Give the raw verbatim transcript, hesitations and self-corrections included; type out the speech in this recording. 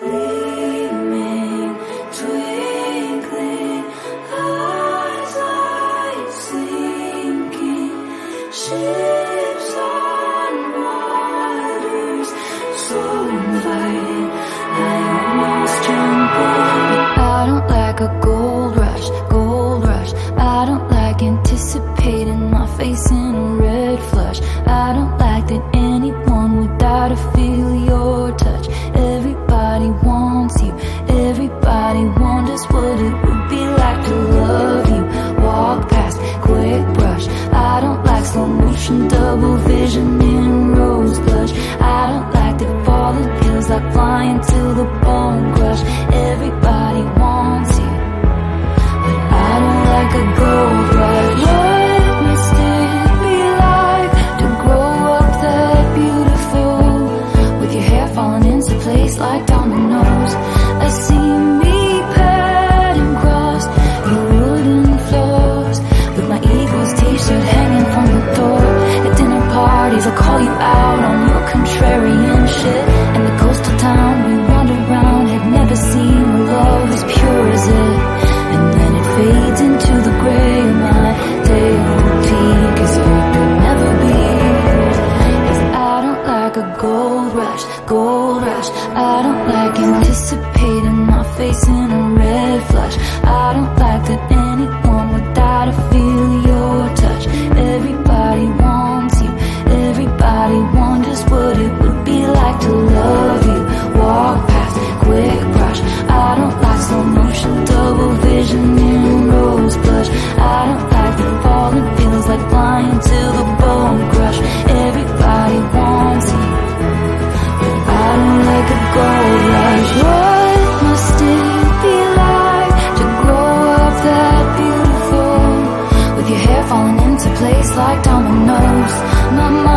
gleaming, twinkling, eyes light sinking, ships on waters, so inviting, I almost jump in. I don't like a gold rush, gold rush. I don't like anticipating my face in a red flush. I don't like that anyone without a feel your touch. Everybody wants you, everybody wonders what it would be like to love you. Walk past, quick brush. I don't like slow motion, double vision in rose blush. I don't like that falling feels like flying till the bone crush. Everybody wants you, but I don't like a gold rush. What must it be like to grow up that beautiful, with your hair falling into place like dominoes? I see me padding across your wooden floors, with my Eagles t-shirt hanging from the door. At dinner parties I call you out on your contrarian shit, and the coastal town we wander around had never seen a love as pure as it. And then it fades into the gray of my tail peak, cause you could never be. Cause I don't like a gold rush, gold rush. I don't like anticipating my face in a red flush. I don't like that anyone without a feel your touch. Everybody wants you, everybody wonders what it would be like to love you. Walk past, quick brush. I don't like slow motion, double vision in rose blush. I don't like that falling feels like flying till the bone crush. Everybody wants you, but I don't like a gold rush. What must it be like to grow up that beautiful, with your hair falling into place like dominoes? My mind